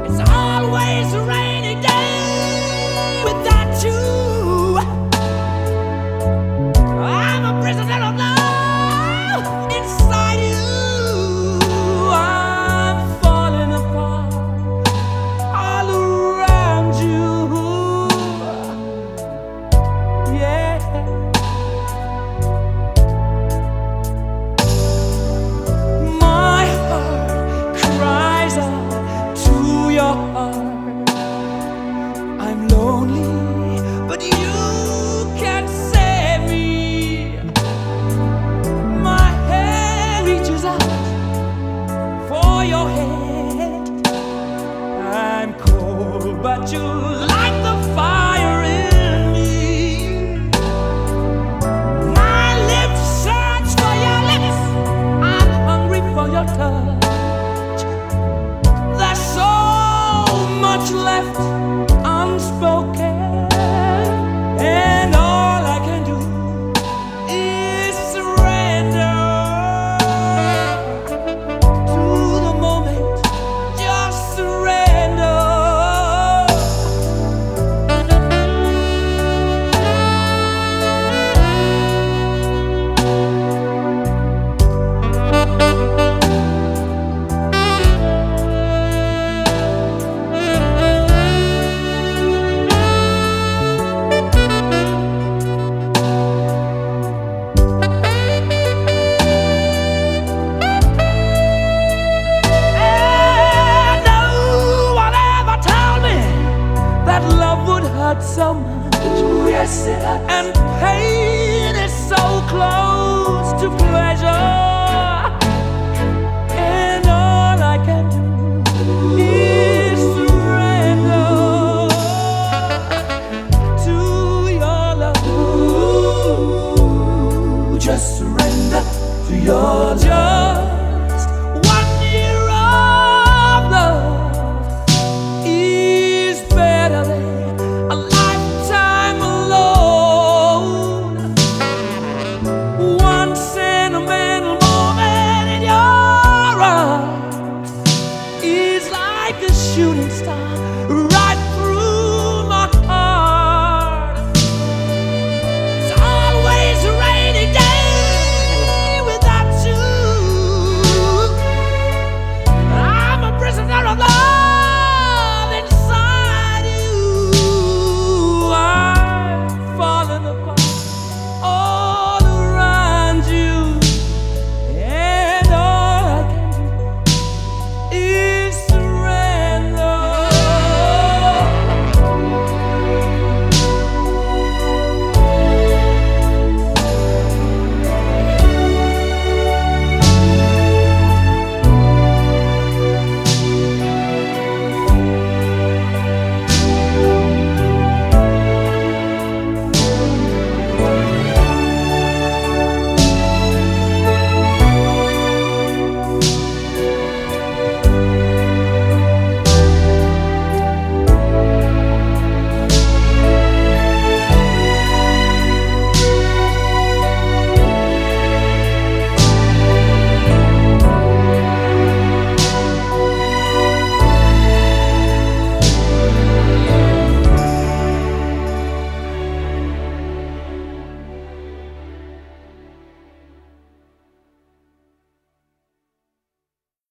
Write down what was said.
It's always a rainy day without you. I'm a prisoner of love inside you. I'm falling apart all around you. Yeah. My heart cries out to your heart. I'm lonely, but you can't save me. My hand reaches out for your head. I'm cold, but you light the fire in me. My lips search for your lips. I'm hungry for your touch. There's so much left unspoken, and all I can do is surrender to the moment. Just surrender. And no one ever told me that love would hurt so much. Yes, it hurts. And pain is so close to pleasure. And all I can do is surrender to your love. Just surrender to your love. Just 1 year of love is better than a lifetime alone. One sentimental moment in your arms is like a shooting star